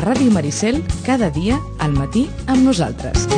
Ràdio Maricel, cada dia al matí amb nosaltres.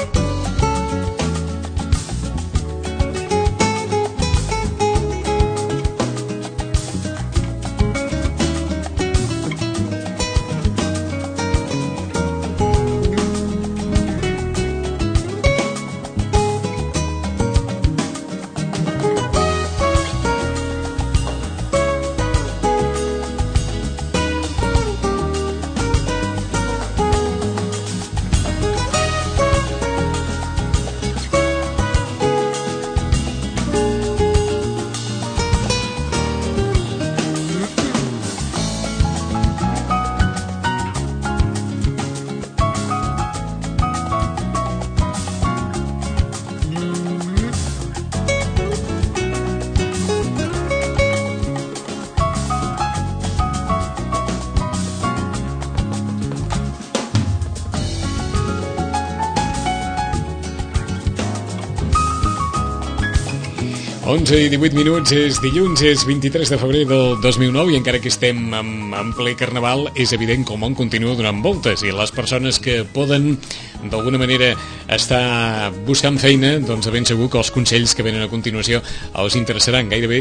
Onze i 18 minuts, és dilluns, és 23 de febrer del 2009 i encara que estem en ple carnaval és evident que el món continua donant voltes i les persones que poden d'alguna manera estar buscant feina, doncs de ben segur que els consells que venen a continuació els interessaran. Gairebé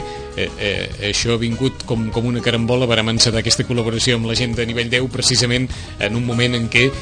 això ha vingut com una carambola. Vàrem encetar aquesta col·laboració amb la gent de nivell 10 precisament en un moment en què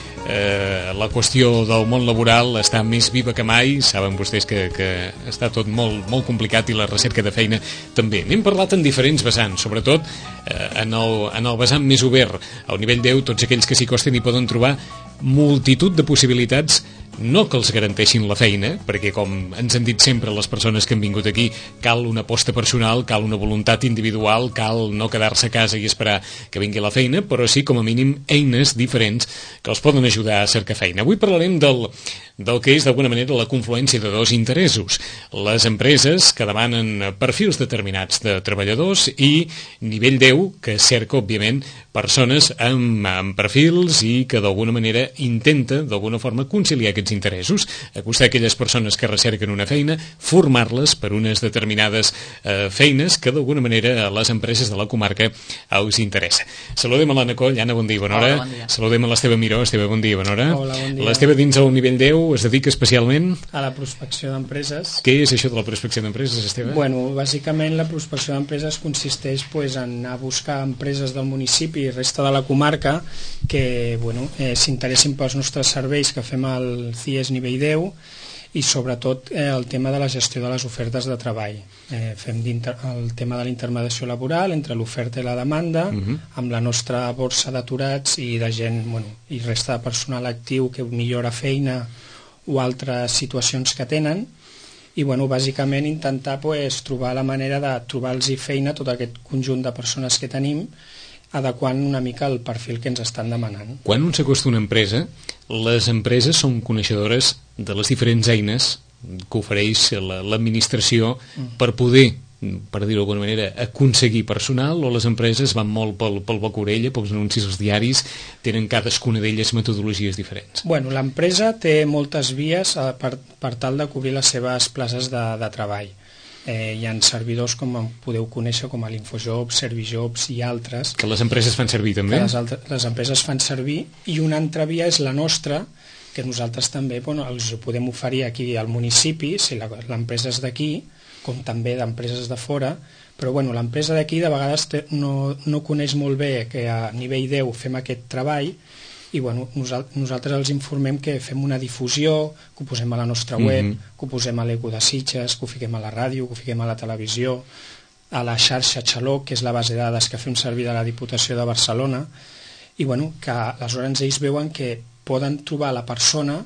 la qüestió del món laboral està més viva que mai. Saben vostès que està tot molt complicat i la recerca de feina també. N'hem parlat en diferents vessants, sobretot en el vessant més obert, al nivell 10, tots aquells que s'hi costen i poden trobar multitud de possibilitats, no que els garanteixin la feina, perquè com ens han dit sempre les persones que han vingut aquí, cal una aposta personal, cal una voluntat individual, cal no quedar-se a casa i esperar que vingui la feina, però sí com a mínim eines diferents que els poden ajudar a cercar feina. Avui parlarem del que és d'alguna manera la confluència de dos interessos, les empreses que demanen perfils determinats de treballadors i nivell 10 que cerca òbviament persones amb perfils i que d'alguna manera intenta d'alguna forma conciliar aquests interessos, acostar aquelles persones que recerquen una feina, formar-les per unes determinades feines que d'alguna manera a les empreses de la comarca us interessa. Saludem a l'Anna Coll. Anna, bon dia, bona hora. Hola, bon dia. Saludem a l'Esteve Miró. Esteve, bon dia, bona hora. Hola, bon dia. L'Esteve dins del nivell 10 es dedica especialment A la prospecció d'empreses. Què és això de la prospecció d'empreses, Esteve? Bueno, bàsicament la prospecció d'empreses consisteix en anar a buscar empreses del municipi i resta de la comarca que s'interessin pels nostres serveis que fem al CIES nivell 10 i sobretot el tema de la gestió de les ofertes de treball. Fem el tema de la intermediació laboral entre l'oferta i la demanda amb la nostra borsa d'aturats i de gent i resta de personal actiu que millora feina o altres situacions que tenen i bàsicament intentar trobar la manera de trobar-los feina a tot aquest conjunt de persones que tenim adequant una mica el perfil que ens estan demanant. Quan un s'acosta a una empresa, les empreses són coneixedores de les diferents eines que ofereix l'administració per poder, per dir-ho d'alguna manera, aconseguir personal, o les empreses van molt pel boca orella, pels anuncis als diaris, tenen cadascuna d'elles metodologies diferents? Bueno, l'empresa té moltes vies per tal de cobrir les seves places de treball. Hi ha servidors com podeu conèixer com a l'Infojobs, Servijobs i altres. Que les empreses fan servir també? Les empreses fan servir i una altra via és la nostra, que nosaltres també els podem oferir aquí al municipi, si l'empresa és d'aquí, com també d'empreses de fora, però l'empresa d'aquí de vegades no coneix molt bé que a nivell 10 fem aquest treball i nosaltres els informem que fem una difusió, que ho posem a la nostra web, que ho posem a l'Eco de Sitges, que ho fiquem a la ràdio, que ho fiquem a la televisió, a la xarxa Xaloc, que és la base de dades que fem servir de la Diputació de Barcelona, i que aleshores ells veuen que poden trobar la persona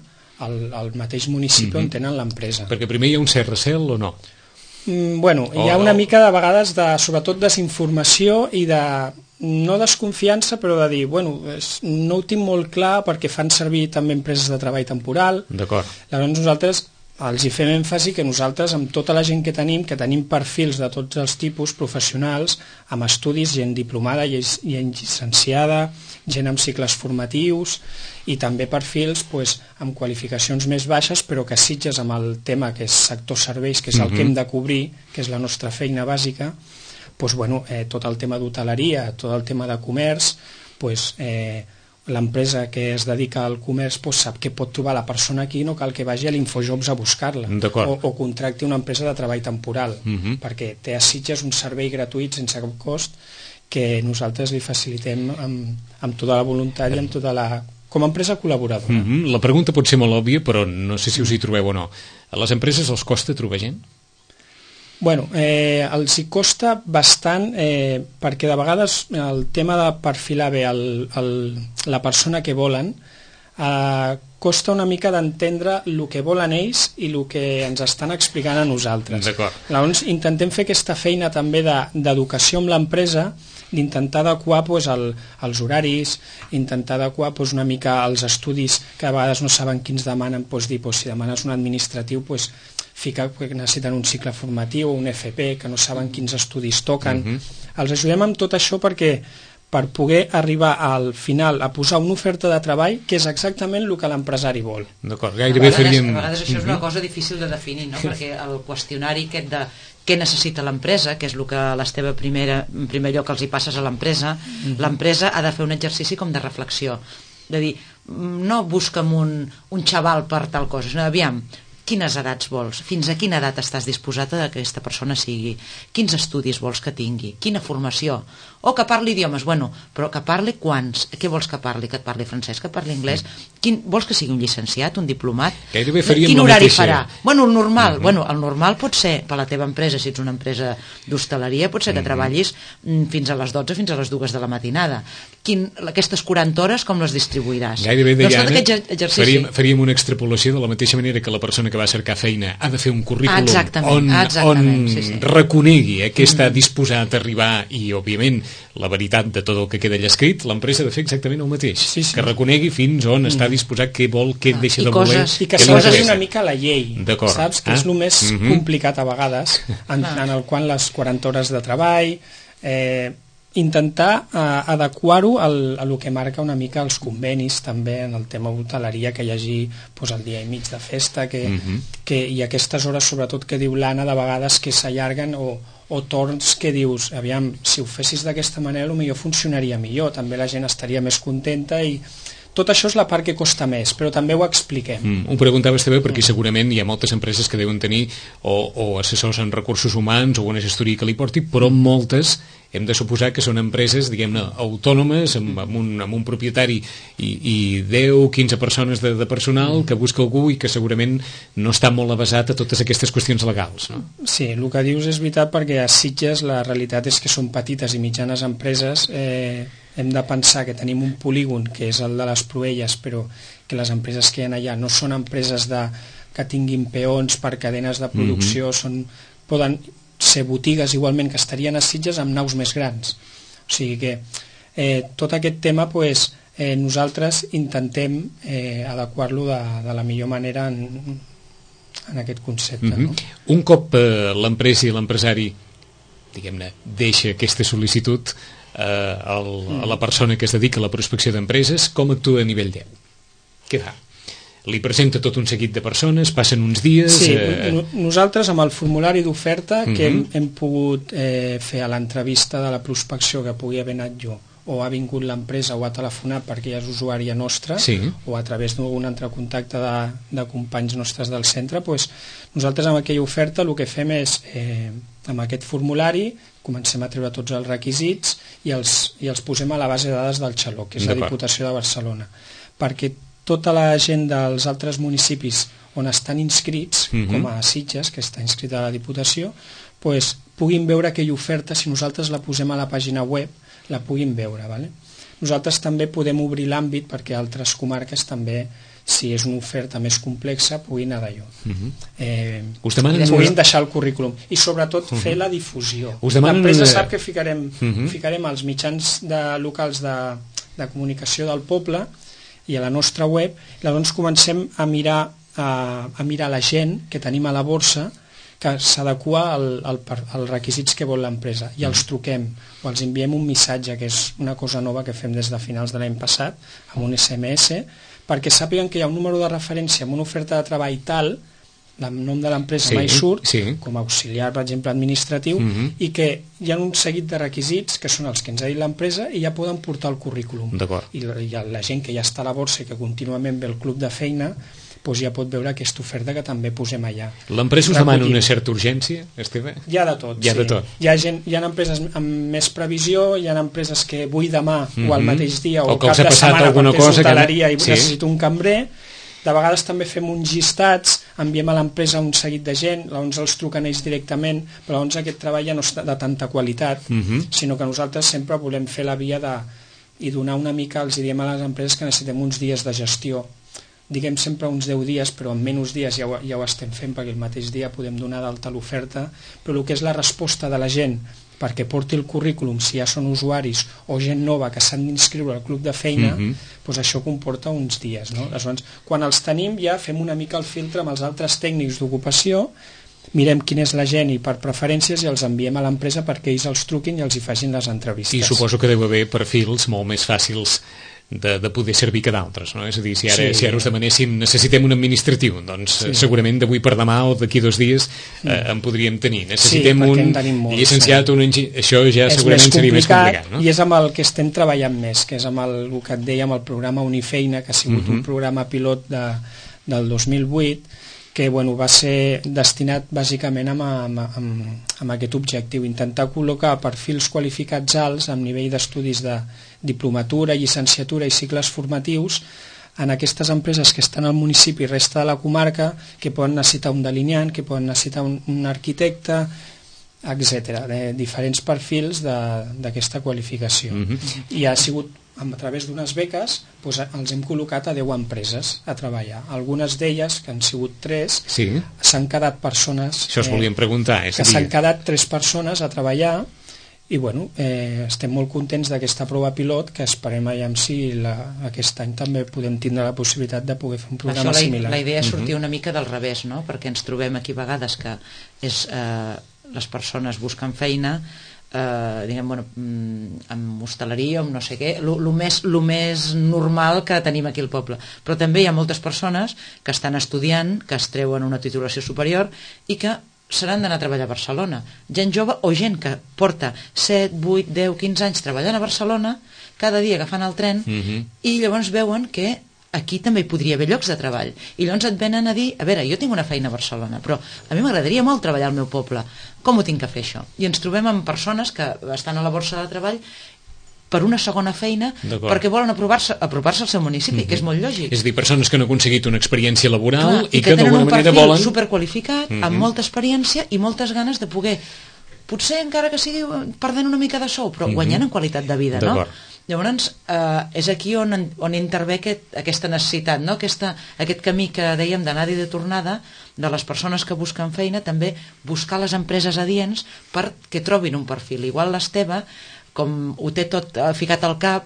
al mateix municipi on tenen l'empresa. Perquè primer hi ha un cert recel o no? Hi ha una mica de vegades sobretot desinformació i de no desconfiança, però de dir, no ho tinc molt clar perquè fan servir també empreses de treball temporal. D'acord. Llavors nosaltres els hi fem èmfasi que nosaltres, amb tota la gent que tenim perfils de tots els tipus professionals, amb estudis, gent diplomada, gent llicenciada, gent amb cicles formatius i també perfils amb qualificacions més baixes, però que Sitges amb el tema que és sector serveis, que és el que hem de cobrir, que és la nostra feina bàsica, tot el tema d'hoteleria, tot el tema de comerç, l'empresa que es dedica al comerç sap que pot trobar la persona aquí, no cal que vagi a l'Infojobs a buscar-la, o contracti una empresa de treball temporal, perquè té a Sitges un servei gratuït sense cap cost que nosaltres li facilitem amb tota la voluntat i amb tota la... com a empresa col·laboradora. La pregunta pot ser molt òbvia, però no sé si us hi trobeu o no. A les empreses els costa trobar gent? Bueno, els hi costa bastant perquè de vegades el tema de perfilar bé la persona que volen costa una mica d'entendre el que volen ells i el que ens estan explicant a nosaltres. Llavors intentem fer aquesta feina també d'educació amb l'empresa, d'intentar adequar els horaris, intentar adequar una mica els estudis que a vegades no saben quins demanen, dir, si demanes un administratiu, ficar que necessiten un cicle formatiu o un FP, que no saben quins estudis toquen. Els ajudem amb tot això per poder arribar al final a posar una oferta de treball que és exactament el que l'empresari vol. D'acord, gairebé faríem... A vegades això és una cosa difícil de definir, no? Perquè el qüestionari aquest de què necessita l'empresa, que és el que a l'Esteve en primer lloc els hi passes a l'empresa, l'empresa ha de fer un exercici com de reflexió, de dir, no busca'm un xaval per tal cosa, sinó aviam, quines edats vols, fins a quina edat estàs disposat a que aquesta persona sigui, quins estudis vols que tingui, quina formació, o que parli idiomes, bueno, però que parli quants, què vols que parli francès, que parli anglès, vols que sigui un llicenciat, un diplomat, quin horari farà? Bueno, el normal, el normal pot ser per la teva empresa, si ets una empresa d'hostaleria, pot ser que treballis fins a les 12, fins a les 2 de la matinada. Aquestes 40 hores com les distribuiràs? Gairebé, Diana, faríem una extrapolació de la mateixa manera que la persona que va cercar feina ha de fer un currículum on reconegui que està disposat a arribar i, òbviament, la veritat de tot el que queda allà escrit, l'empresa ha de fer exactament el mateix, que reconegui fins on està disposat, què vol, què deixa de voler, i que s'adapti una mica a la llei, saps? Que és el més complicat a vegades, en el qual les 40 hores de treball, intentar adequar-ho a el que marca una mica els convenis també en el tema hoteleria, que hi hagi el dia i mig de festa i aquestes hores sobretot que diu l'Anna de vegades que s'allarguen o torns que dius, aviam, si ho fessis d'aquesta manera potser funcionaria millor, també la gent estaria més contenta i tot això és la part que costa més, però també ho expliquem. Ho preguntaves també perquè segurament hi ha moltes empreses que deuen tenir o assessors en recursos humans o una gestoria que li porti, però moltes hem de suposar que són empreses, diguem-ne, autònomes, amb un propietari i 10-15 persones de personal que busca algú i que segurament no està molt avesat a totes aquestes qüestions legals, no? Sí, el que dius és veritat, perquè a Sitges la realitat és que són petites i mitjanes empreses. Hem de pensar que tenim un polígon que és el de les Proelles, però que les empreses que hi ha allà no són empreses que tinguin peons per cadenes de producció, poden ser botigues igualment que estarien a Sitges amb naus més grans. O sigui que tot aquest tema nosaltres intentem adequar-lo de la millor manera en aquest concepte. No? Un cop l'empresa i l'empresari, diguem-ne, deixa aquesta sol·licitud a la persona que es dedica a la prospecció d'empreses, com actua a nivell 10? Què fa? Li presenta tot un seguit de persones, passen uns dies... Sí, nosaltres amb el formulari d'oferta que hem pogut fer a l'entrevista de la prospecció, que pugui haver anat jo, o ha vingut l'empresa o ha telefonat perquè ja és usuària nostra, o a través d'un altre contacte de companys nostres del centre, nosaltres amb aquella oferta el que fem és, amb aquest formulari, comencem a treure tots els requisits i els posem a la base de dades del Xaló, que és la Diputació de Barcelona, perquè tota la gent dels altres municipis on estan inscrits, com a Sitges, que està inscrita a la Diputació, puguin veure aquella oferta, si nosaltres la posem a la pàgina web, la puguin veure. Nosaltres també podem obrir l'àmbit perquè altres comarques també, si és una oferta més complexa, puguin anar d'allò. Puguin deixar el currículum i sobretot fer la difusió. L'empresa sap que ficarem als mitjans locals de comunicació del poble i a la nostra web. Llavors comencem a mirar la gent que tenim a la borsa que s'adequa als requisits que vol l'empresa i els truquem o els enviem un missatge, que és una cosa nova que fem des de finals de l'any passat, amb un SMS, perquè sàpiguen que hi ha un número de referència amb una oferta de treball tal el nom de l'empresa mai surt, com a auxiliar, per exemple, administratiu, i que hi ha un seguit de requisits que són els que ens ha dit l'empresa i ja poden portar el currículum. I la gent que ja està a la borsa i que contínuament ve al club de feina, doncs ja pot veure aquesta oferta que també posem allà. L'empresa us demana una certa urgència, Esteve? Hi ha de tot, Hi ha empreses amb més previsió, hi ha empreses que vull demà o al mateix dia o cap de setmana perquè és hoteleria i necessito un cambrer. De vegades també fem uns llistats, enviem a l'empresa un seguit de gent, llavors els truquen ells directament, però llavors aquest treball ja no està de tanta qualitat, sinó que nosaltres sempre volem fer la via i donar una mica, els diem a les empreses que necessitem uns dies de gestió. Diguem sempre uns 10 dies, però en menys dies ja ho estem fent, perquè el mateix dia podem donar d'alta l'oferta, però el que és la resposta de la gent perquè porti el currículum, si ja són usuaris o gent nova que s'han d'inscriure al club de feina, doncs això comporta uns dies. Aleshores, quan els tenim ja fem una mica el filtre amb els altres tècnics d'ocupació, mirem quina és la gent i per preferències i els enviem a l'empresa perquè ells els truquin i els hi facin les entrevistes. I suposo que deu haver perfils molt més fàcils de poder servir que d'altres, no? És a dir, si ara us demanéssim necessitem un administratiu, doncs segurament d'avui per demà o d'aquí 2 dies en podríem tenir. Necessitem un llicenciat, un enginyer, això ja segurament seria més complicat, no? I és amb el que estem treballant més, que és amb el que et deia, amb el programa Unifeina, que ha sigut un programa pilot del 2008, que va ser destinat bàsicament amb aquest objectiu, intentar col·locar perfils qualificats alts amb nivell d'estudis de diplomatura, llicenciatura i cicles formatius en aquestes empreses que estan al municipi i resta de la comarca, que poden necessitar un delineant, que poden necessitar un arquitecte, etc. Diferents perfils d'aquesta qualificació. I ha sigut a través d'unes beques els hem col·locat a 10 empreses a treballar. Algunes d'elles, que han sigut 3, s'han quedat persones... Això us volíem preguntar. Que s'han quedat 3 persones a treballar i estem molt contents d'aquesta prova pilot, que esperem si aquest any també podem tindre la possibilitat de poder fer un programa similar. La idea és sortir una mica del revés, no? Perquè ens trobem aquí a vegades que les persones busquen feina amb hostaleria o amb no sé què, el més normal que tenim aquí al poble, però també hi ha moltes persones que estan estudiant, que es treuen una titulació superior i que seran d'anar a treballar a Barcelona, gent jove o gent que porta 7, 8, 10, 15 anys treballant a Barcelona, cada dia agafant el tren i llavors veuen que aquí també hi podria haver llocs de treball i llavors et venen a dir, a veure, jo tinc una feina a Barcelona, però a mi m'agradaria molt treballar al meu poble, com ho tinc que fer això? I ens trobem amb persones que estan a la borsa de treball per una segona feina perquè volen apropar-se al seu municipi, que és molt lògic. És a dir, persones que no han aconseguit una experiència laboral i que tenen un perfil superqualificat, amb molta experiència i moltes ganes de poder, potser encara que sigui perdent una mica de sou, però guanyant en qualitat de vida, no? Llavors, és aquí on intervé aquesta necessitat, no? Aquest camí que dèiem d'anada i de tornada de les persones que busquen feina, també buscar les empreses adients perquè trobin un perfil. Igual l'Esteve, com ho té tot ficat al cap,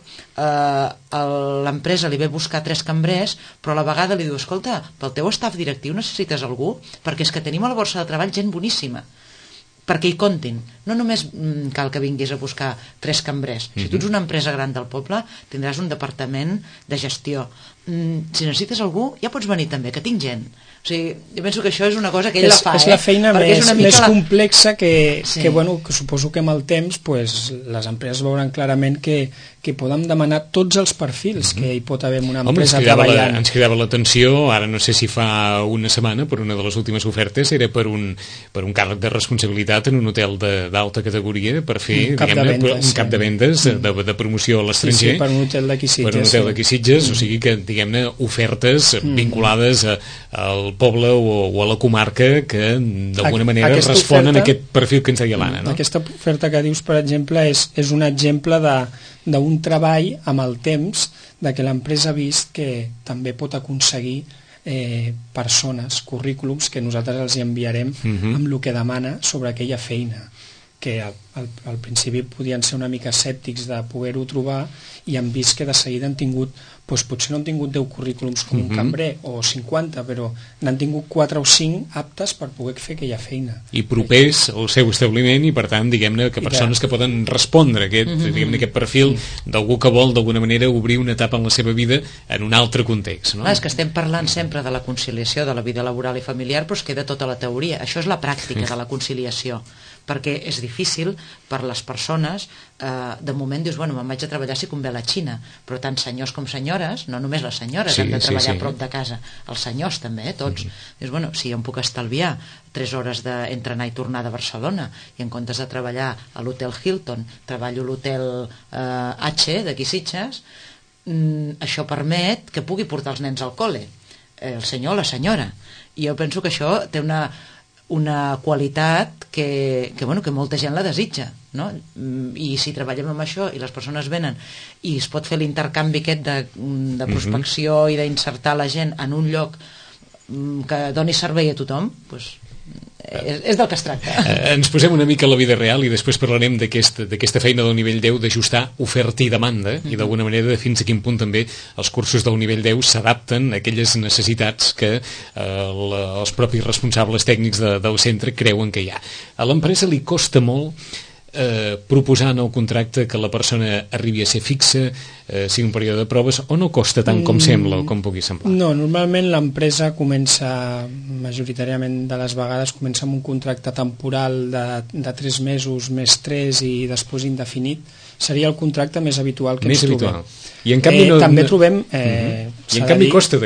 l'empresa li ve buscar 3 cambrers, però a la vegada li diu, escolta, pel teu staff directiu necessites algú? Perquè és que tenim a la borsa de treball gent boníssima, perquè hi comptin. No només cal que vinguis a buscar 3 cambrers. Si tu ets una empresa gran del poble, tindràs un departament de gestió. Si necessites algú, ja pots venir també, que tinc gent. O sigui, jo penso que això és una cosa que ell la fa. És la feina més complexa que suposo que amb el temps les empreses veuran clarament que poden demanar tots els perfils que hi pot haver en una empresa treballant. Ens cridava l'atenció, ara no sé si fa una setmana, per una de les últimes ofertes, era per un càrrec de responsabilitat en un hotel d'alta categoria per fer un cap de vendes de promoció a l'estranger. Sí, per un hotel d'aquí Sitges. Per un hotel d'aquí Sitges, o sigui que, diguem-ne, ofertes vinculades al poble o a la comarca que d'alguna manera responen a aquest perfil que ens deia l'Anna, no? Aquesta oferta que dius, per exemple, és un exemple d'un treball amb el temps de que l'empresa ha vist que també pot aconseguir persones, currículums que nosaltres els enviarem amb el que demana sobre aquella feina. que al principi podien ser una mica escèptics de poder-ho trobar i han vist que de seguida han tingut, doncs potser no han tingut 10 currículums com un cambrer o 50, però n'han tingut 4 o 5 aptes per poder fer aquella feina. I propers al seu establiment i, per tant, diguem-ne que persones que poden respondre a aquest perfil d'algú que vol d'alguna manera obrir una etapa en la seva vida en un altre context. No? És que estem parlant sempre de la conciliació de la vida laboral i familiar, però es queda tota la teoria. Això és la pràctica de la conciliació, perquè és difícil per les persones, de moment dius, bueno, me'n vaig a treballar si convé a la Xina, però tant senyors com senyores, no només les senyores han de treballar a prop de casa, els senyors també, tots. Dius, bueno, si jo em puc estalviar 3 hores entre anar i tornar de Barcelona i en comptes de treballar a l'hotel Hilton treballo a l'hotel H d'aquí Sitges, això permet que pugui portar els nens al col·le, el senyor o la senyora, i jo penso que això té una qualitat que molta gent la desitja, no? I si treballem amb això i les persones venen i es pot fer l'intercanvi aquest de prospecció i d'insertar la gent en un lloc que doni servei a tothom, doncs és del que es tracta. Ens posem una mica a la vida real i després parlarem d'aquesta feina del nivell 10, d'ajustar oferta i demanda i d'alguna manera de fins a quin punt també els cursos del nivell 10 s'adapten a aquelles necessitats que els propis responsables tècnics del centre creuen que hi ha. A l'empresa li costa molt proposar en el contracte que la persona arribi a ser fixa, sigui un període de proves, o no costa tant com sembla o com pugui semblar? No, normalment l'empresa comença, majoritàriament de les vegades, comença amb un contracte temporal de 3 mesos més 3 i després indefinit. Seria el contracte més habitual que ens trobem. I en canvi també trobem... I en canvi costa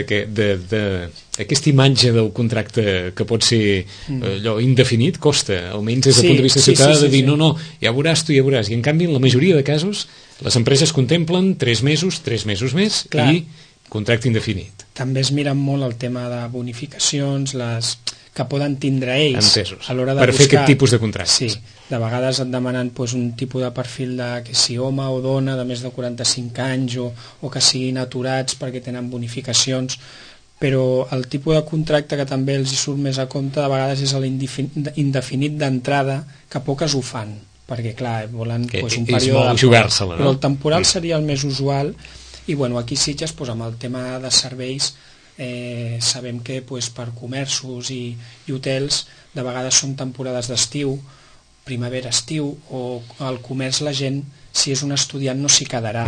aquesta imatge del contracte que pot ser allò indefinit, costa, almenys des del punt de vista ciutadà, de dir no, ja veuràs tu, ja veuràs. I en canvi, en la majoria de casos, les empreses contemplen 3 mesos més i contracte indefinit. També es miren molt el tema de bonificacions, les que poden tindre ells a l'hora de per fer aquest tipus de contractes. Sí, de vegades et demanen un tipus de perfil que si home o dona de més de 45 anys o que siguin aturats perquè tenen bonificacions, però el tipus de contracte que també els hi surt més a compte de vegades és l'indefinit d'entrada, que poques ho fan, perquè clar, volen un període de jugar-se-la, però el temporal seria el més usual. I aquí Sitges, amb el tema de serveis, sabem que per comerços i hotels de vegades són temporades d'estiu, primavera-estiu, o al comerç la gent, si és un estudiant, no s'hi quedarà,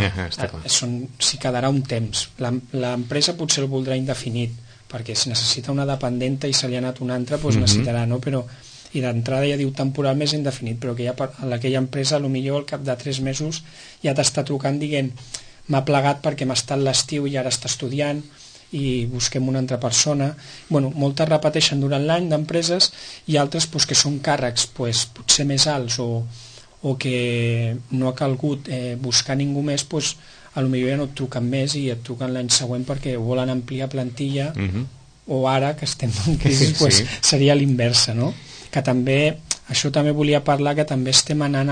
s'hi quedarà un temps. L'empresa potser el voldrà indefinit, perquè si necessita una dependenta i se li ha anat una altra, necessitarà, no? Però i d'entrada ja diu temporal més indefinit, però que ja aquella empresa potser al cap de 3 mesos ja t'està trucant dient m'ha plegat perquè m'ha estat l'estiu i ara està estudiant i busquem una altra persona. Moltes repeteixen durant l'any d'empreses i altres que són càrrecs potser més alts o que no ha calgut buscar ningú més, potser ja no et truquen més i et truquen l'any següent perquè volen ampliar plantilla, o ara que estem en crisi seria l'inversa, no? Que també, això també volia parlar, que també estem anant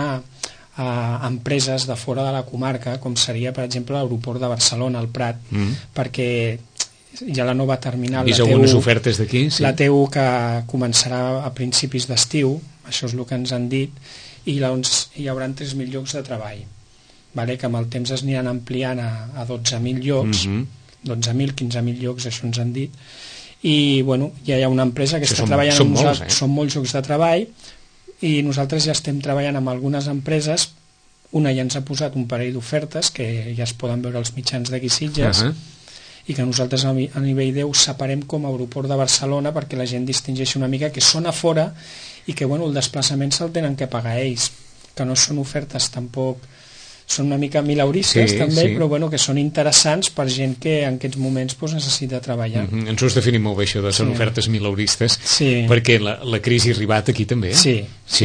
a empreses de fora de la comarca, com seria per exemple l'aeroport de Barcelona, el Prat, perquè hi ha la nova terminal, algunes ofertes d'aquí, la TU, que començarà a principis d'estiu, això és el que ens han dit, i llavors hi haurà 3.000 llocs de treball, que amb el temps es aniran ampliant a 12.000 llocs, 12.000, 15.000 llocs, això ens han dit, i ja hi ha una empresa que està treballant amb nosaltres, són molts llocs de treball, i nosaltres ja estem treballant amb algunes empreses. Una ja ens ha posat un parell d'ofertes que ja es poden veure als mitjans d'aquí Sitges, i que nosaltres a nivell 10 separem com a aeroport de Barcelona perquè la gent distingeixi una mica que són a fora i que el desplaçament se'l tenen que pagar ells, que no són ofertes tampoc, són una mica mileuristes també, però que són interessants per gent que en aquests moments necessita treballar. Ens ho has definit molt bé, això de són ofertes mileuristes, perquè la crisi ha arribat aquí també. Sí.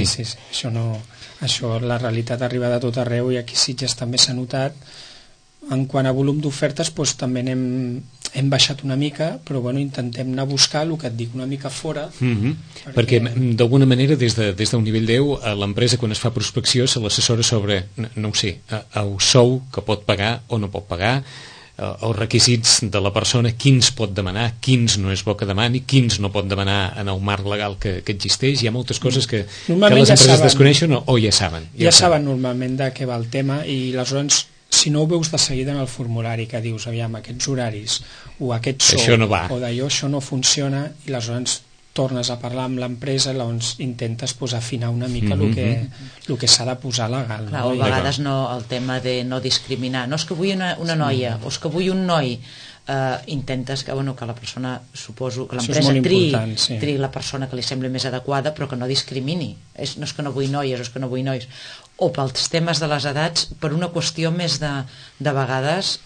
Això, la realitat ha arribat a tot arreu i aquí Sitges també s'ha notat. En quant a volum d'ofertes, també hem baixat una mica, però intentem anar a buscar el que et dic, una mica fora. Perquè d'alguna manera, des d'un nivell 10, l'empresa, quan es fa prospecció, se l'assessora sobre, no ho sé, el sou que pot pagar o no pot pagar, els requisits de la persona, quins pot demanar, quins no és bo que demani, quins no pot demanar en el marc legal que existeix. Hi ha moltes coses que les empreses desconeixen o ja saben. Ja saben normalment de què va el tema, i aleshores, si no ho veus de seguida en el formulari que dius, aviam, aquests horaris o aquest sou, això no va, o d'allò, això no funciona, i aleshores tornes a parlar amb l'empresa, llavors intentes afinar una mica el que s'ha de posar legal. Clar, a vegades el tema de no discriminar, no és que vull una noia, o és que vull un noi, intentes que la persona, suposo que l'empresa triï la persona que li sembli més adequada, però que no discrimini. No és que no vull noies, o és que no vull nois. O pels temes de les edats, per una qüestió més de vegades,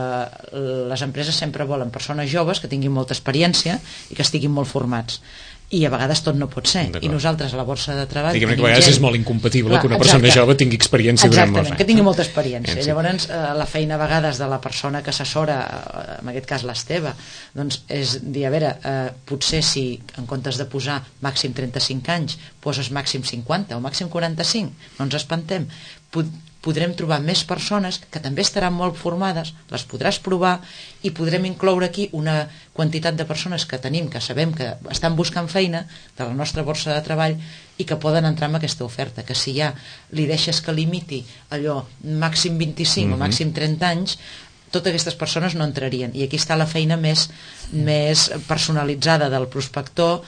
les empreses sempre volen persones joves que tinguin molta experiència i que estiguin molt formats, i a vegades tot no pot ser. I nosaltres a la borsa de treball diguem que a vegades és molt incompatible que una persona jove tingui experiència durant molts anys. Que tingui molta experiència. Llavors la feina a vegades de la persona que assessora, en aquest cas l'Esteve, doncs és dir, a veure, potser si en comptes de posar màxim 35 anys poses màxim 50 o màxim 45, no ens espantem, podrem trobar més persones que també estaran molt formades, les podràs provar, i podrem incloure aquí una quantitat de persones que tenim, que sabem que estan buscant feina de la nostra borsa de treball i que poden entrar en aquesta oferta, que si ja li deixes que limiti allò màxim 25 o màxim 30 anys, totes aquestes persones no entrarien, i aquí està la feina més personalitzada del prospector,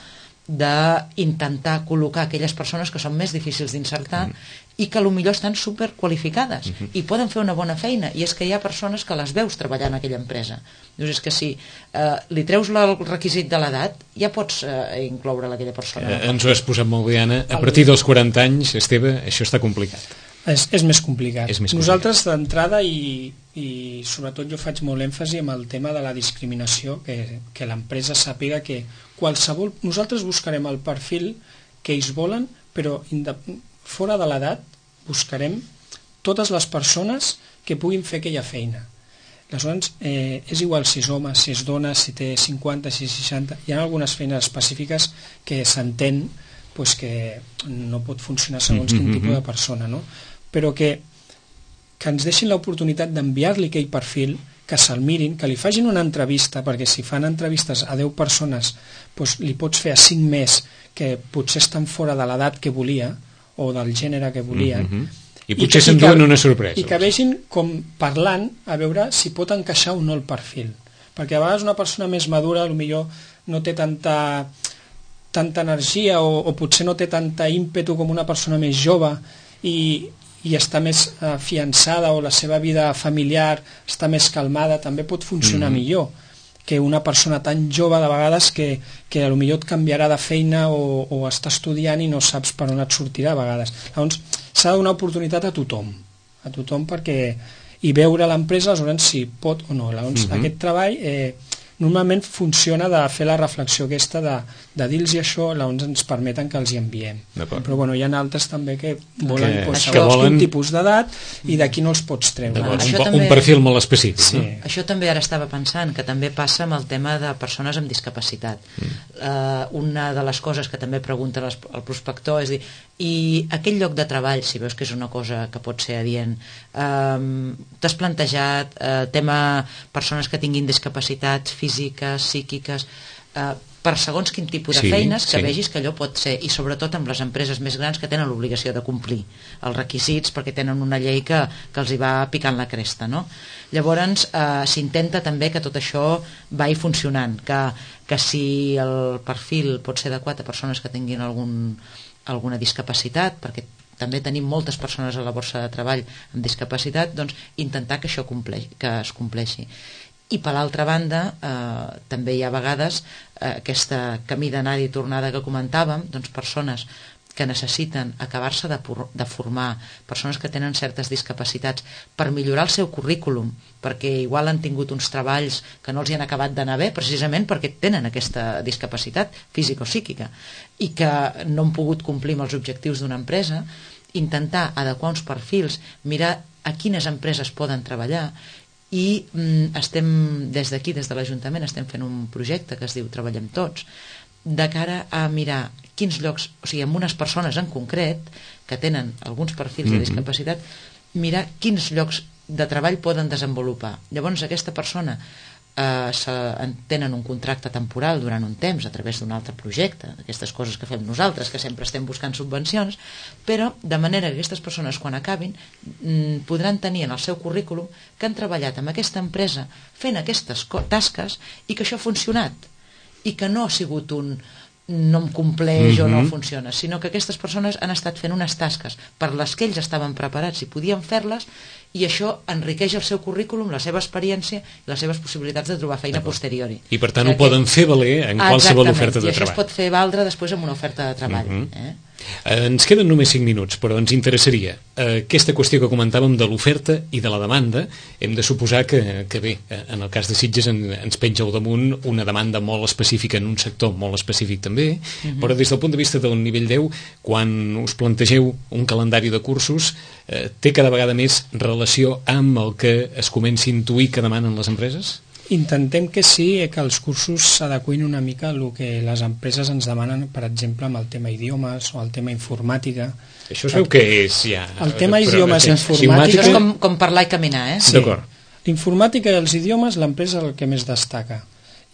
d'intentar col·locar aquelles persones que són més difícils d'insertar i que potser estan superqualificades i poden fer una bona feina, i és que hi ha persones que les veus treballar en aquella empresa. Dius, és que si li treus el requisit de l'edat, ja pots incloure aquella persona. Ens ho has posat molt bé, Anna. A partir dels 40 anys, Esteve, això està complicat. És més complicat. Nosaltres d'entrada, i sobretot jo faig molt èmfasi en el tema de la discriminació, que l'empresa sàpiga que qualsevol... Nosaltres buscarem el perfil que ells volen, però fora de l'edat buscarem totes les persones que puguin fer aquella feina. Aleshores, és igual si és home, si és dona, si té 50, si és 60... Hi ha algunes feines específiques que s'entén que no pot funcionar segons quin tipus de persona, no? Però que ens deixin l'oportunitat d'enviar-li aquell perfil, que se'l mirin, que li facin una entrevista, perquè si fan entrevistes a 10 persones li pots fer a 5 més que potser estan fora de l'edat que volia o del gènere que volien, i potser s'enduen una sorpresa, i que vegin com parlant a veure si pot encaixar o no el perfil, perquè a vegades una persona més madura potser no té tanta energia o potser no té tanta ímpetu com una persona més jove i està més afiançada, o la seva vida familiar està més calmada, també pot funcionar millor que una persona tan jove de vegades que potser et canviarà de feina o està estudiant i no saps per on et sortirà a vegades. Llavors s'ha de donar oportunitat a tothom i veure l'empresa si pot o no. Llavors aquest treball normalment funciona de fer la reflexió aquesta de dir-los això, llavors ens permeten que els hi enviem. Però hi ha altres també que volen segons quin tipus d'edat i d'aquí no els pots treure. Un perfil molt específic. Això també ara estava pensant, que també passa amb el tema de persones amb discapacitat. Una de les coses que també pregunta el prospector és dir, i aquell lloc de treball, si veus que és una cosa que pot ser adient, t'has plantejat tema persones que tinguin discapacitats físiques, psíquiques, per segons quin tipus de feines, que vegis que allò pot ser, i sobretot amb les empreses més grans que tenen l'obligació de complir els requisits perquè tenen una llei que els hi va picant la cresta, no? Llavors s'intenta també que tot això vagi funcionant, que si el perfil pot ser adequat a persones que tinguin alguna discapacitat, perquè també tenim moltes persones a la borsa de treball amb discapacitat, doncs intentar que això que es compleixi. I per l'altra banda també hi ha a vegades aquesta camí d'anada i tornada que comentàvem, doncs persones que necessiten acabar-se de formar, persones que tenen certes discapacitats, per millorar el seu currículum, perquè igual han tingut uns treballs que no els hi han acabat d'anar bé precisament perquè tenen aquesta discapacitat física o psíquica i que no han pogut complir amb els objectius d'una empresa, intentar adequar uns perfils, mirar a quines empreses poden treballar. I estem des d'aquí, des de l'Ajuntament, estem fent un projecte que es diu Treballem Tots, de cara a mirar quins llocs, o sigui, amb unes persones en concret que tenen alguns perfils de discapacitat, mirar quins llocs de treball poden desenvolupar. Llavors aquesta persona tenen un contracte temporal durant un temps a través d'un altre projecte, aquestes coses que fem nosaltres, que sempre estem buscant subvencions, però de manera que aquestes persones quan acabin podran tenir en el seu currículum que han treballat amb aquesta empresa fent aquestes tasques i que això ha funcionat i que no ha sigut un no em compleix o no funciona, sinó que aquestes persones han estat fent unes tasques per les que ells estaven preparats i podien fer-les, i això enriqueix el seu currículum, la seva experiència i les seves possibilitats de trobar feina posteriori. I per tant ho poden fer valer en qualsevol oferta de treball. I això es pot fer valdre després amb una oferta de treball. Ens queden només 5 minuts, però ens interessaria aquesta qüestió que comentàvem de l'oferta i de la demanda. Hem de suposar que bé, en el cas de Sitges ens penja al damunt una demanda molt específica en un sector molt específic també, però des del punt de vista del nivell 10, quan us plantegeu un calendari de cursos, té cada vegada més relació amb el que es comenci a intuir que demanen les empreses? Intentem que sí, que els cursos s'adequin una mica al que les empreses ens demanen, per exemple, amb el tema idiomes o el tema informàtica. Això es veu que és ja... El tema idiomes i informàtica... Això és com parlar i caminar, Sí. D'acord. L'informàtica i els idiomes, l'empresa és el que més destaca.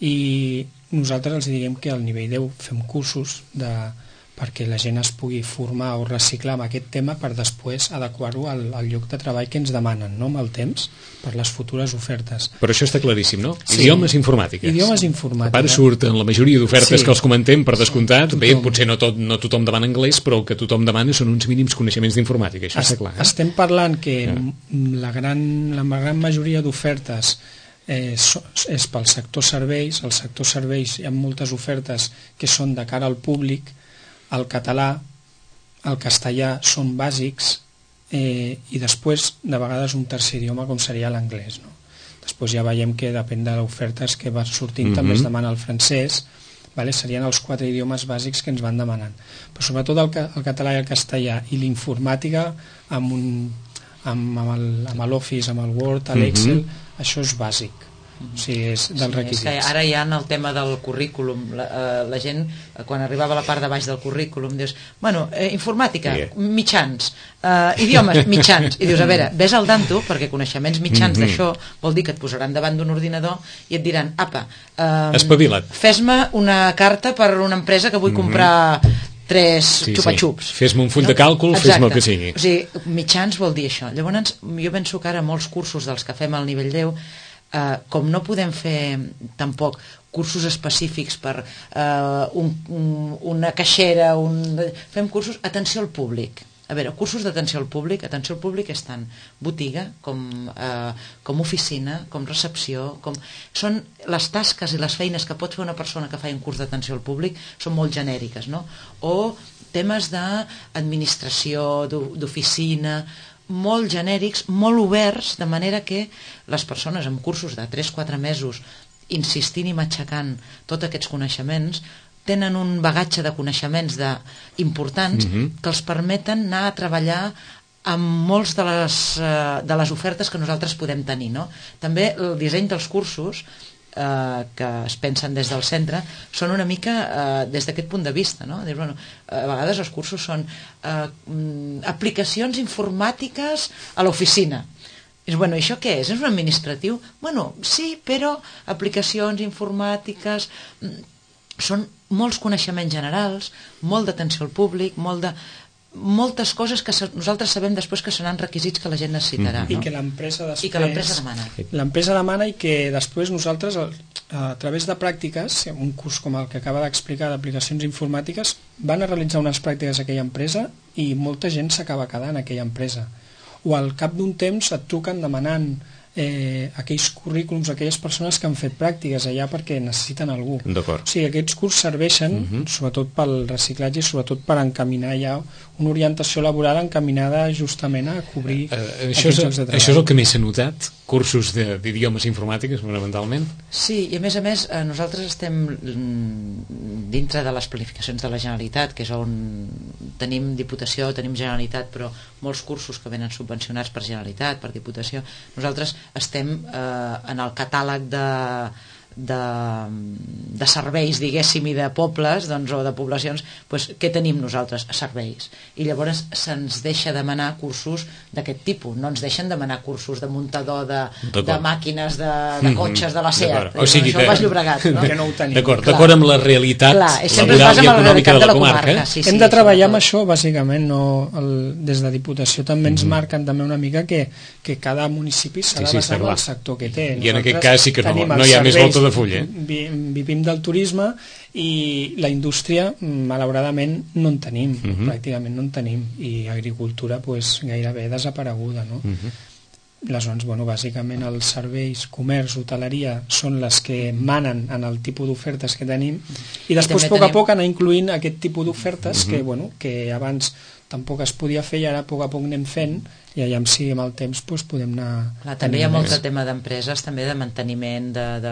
I nosaltres els diguem que al nivell 10 fem cursos perquè la gent es pugui formar o reciclar amb aquest tema per després adequar-ho al lloc de treball que ens demanen, no? Amb el temps, per les futures ofertes. Però això està claríssim, no? Sí. Idiomes informàtiques. Idiomes informàtiques. A part surt en la majoria d'ofertes que els comentem, per descomptat, bé, potser no tothom demana anglès, però el que tothom demana són uns mínims coneixements d'informàtica, això està clar. Estem parlant que la gran majoria d'ofertes és pel sector serveis. Al sector serveis hi ha moltes ofertes que són de cara al públic. El català, el castellà són bàsics i després de vegades un tercer idioma com seria l'anglès, no? Després ja veiem que depèn de l'oferta que va sortint també es demana el francès, serien els 4 idiomes bàsics que ens van demanant, però sobretot el català i el castellà i l'informàtica amb l'Office, amb el Word, l'Excel, això és bàsic. O sigui, és dels requisits. És que ara ja en el tema del currículum la gent, quan arribava a la part de baix del currículum, dius, informàtica, mitjans, idiomes, mitjans, i dius, a veure, ves al tanto, perquè coneixements mitjans d'això vol dir que et posaran davant d'un ordinador i et diran, apa, espavila't, fes-me una carta per una empresa que vull comprar 3 xupa-xups. Fes-me un full de càlcul, fes-me el que sigui. O sigui, mitjans vol dir això. Llavors, jo penso que ara molts cursos dels que fem al nivell 10, com no podem fer tampoc cursos específics per una caixera, fem cursos atenció al públic. A veure, cursos d'atenció al públic és tant botiga com oficina, com recepció, són les tasques i les feines que pot fer una persona que fa un curs d'atenció al públic són molt genèriques, no? O temes d'administració, d'oficina, molt genèrics, molt oberts, de manera que les persones amb cursos de 3-4 mesos insistint i matxacant tots aquests coneixements tenen un bagatge de coneixements importants que els permeten anar a treballar amb molts de les ofertes que nosaltres podem tenir, no? També el disseny dels cursos que es pensen des del centre són una mica des d'aquest punt de vista, no? A vegades els cursos són aplicacions informàtiques a l'oficina. I això què és? És un administratiu? Sí, però aplicacions informàtiques són molts coneixements generals, molt d'atenció al públic, moltes coses que nosaltres sabem després que seran requisits que la gent necessitarà, no? I que l'empresa demana. L'empresa demana i que després nosaltres, a través de pràctiques, un curs com el que acaba d'explicar d'aplicacions informàtiques, van a realitzar unes pràctiques a aquella empresa i molta gent s'acaba quedant a aquella empresa. O al cap d'un temps et truquen demanant aquells currículums, aquelles persones que han fet pràctiques allà perquè necessiten algú. D'acord. O sigui, aquests cursos serveixen sobretot pel reciclatge i sobretot per encaminar ja una orientació laboral encaminada justament a cobrir aquests llocs de treball. Això és el que més s'ha notat? Cursos d'idiomes informàtiques, fonamentalment? Sí, i a més, nosaltres estem dintre de les planificacions de la Generalitat, que és on tenim Diputació, tenim Generalitat, però molts cursos que venen subvencionats per Generalitat, per Diputació. Nosaltres estem en el catàleg de serveis, diguéssim, i de pobles, doncs, o de poblacions, doncs, què tenim nosaltres? Serveis. I llavors se'ns deixa demanar cursos d'aquest tipus, no ens deixen demanar cursos de muntador de màquines, de cotxes de la SEAT. O sigui, això ho Baix Llobregat, no? Que no ho tenim. D'acord amb la realitat laboral i econòmica de la comarca. Hem de treballar amb això, bàsicament, des de Diputació també ens marquen també una mica que cada municipi s'ha de basar en el sector que té. I en aquest cas sí que no hi ha més volta de fulla. Vivim del turisme i la indústria, malauradament, no en tenim, pràcticament no en tenim, i agricultura gairebé desapareguda, no? Aleshores, bàsicament els serveis, comerç, hoteleria són les que manen en el tipus d'ofertes que tenim, i després a poc a poc anar incluint aquest tipus d'ofertes que abans tampoc es podia fer i ara a poc anem fent, i allà si amb el temps podem anar... També hi ha molt de tema d'empreses, també de manteniment,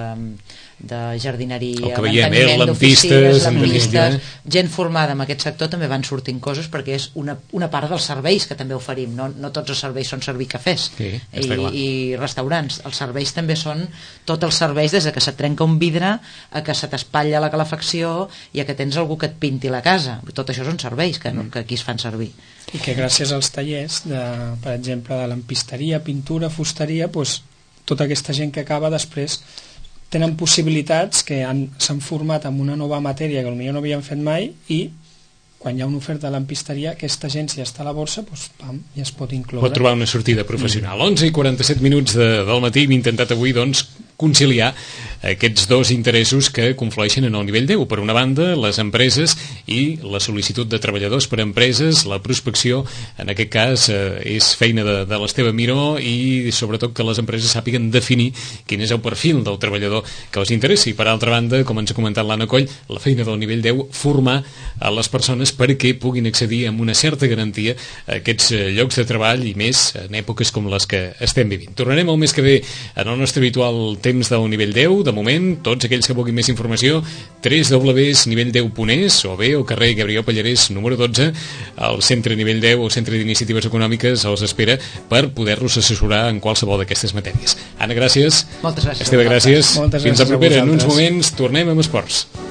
de jardineria, el que veiem, manteniment lampistes, gent formada en aquest sector, també van sortint coses perquè és una part dels serveis que també oferim, no tots els serveis són servir cafès i restaurants, els serveis també són tots els serveis, des de que se't trenca un vidre a que se t'espatlla la calefacció i a que tens algú que et pinti la casa, tot això són serveis que aquí es fan servir. I que gràcies als tallers, per exemple, de lampisteria, pintura, fusteria, tota aquesta gent que acaba després tenen possibilitats que s'han format en una nova matèria que potser no havien fet mai, i quan hi ha una oferta de lampisteria, aquesta gent, si està a la borsa, ja es pot incloure. Pot trobar una sortida professional. 11:47 del matí hem intentat avui, conciliar aquests dos interessos que conflueixen en el nivell 10. Per una banda, les empreses i la sol·licitud de treballadors per a empreses, la prospecció, en aquest cas és feina de l'Esteve Miró, i sobretot que les empreses sàpiguen definir quin és el perfil del treballador que els interessa. I per altra banda, com ens ha comentat l'Anna Coll, la feina del nivell 10, formar a les persones perquè puguin accedir amb una certa garantia a aquests llocs de treball, i més en èpoques com les que estem vivint. Tornarem el mes que ve en el nostre habitual temps del nivell 10. De moment, tots aquells que vulguin més informació, www.nivell10.es, o bé al carrer Gabriel Pallarès número 12, al centre nivell 10 o centre d'iniciatives econòmiques els espera per poder-los assessorar en qualsevol d'aquestes matèries. Anna, gràcies. Moltes gràcies. Esteve, gràcies. Moltes Fins gràcies a propera. a En uns vosaltres. moments tornem amb esports.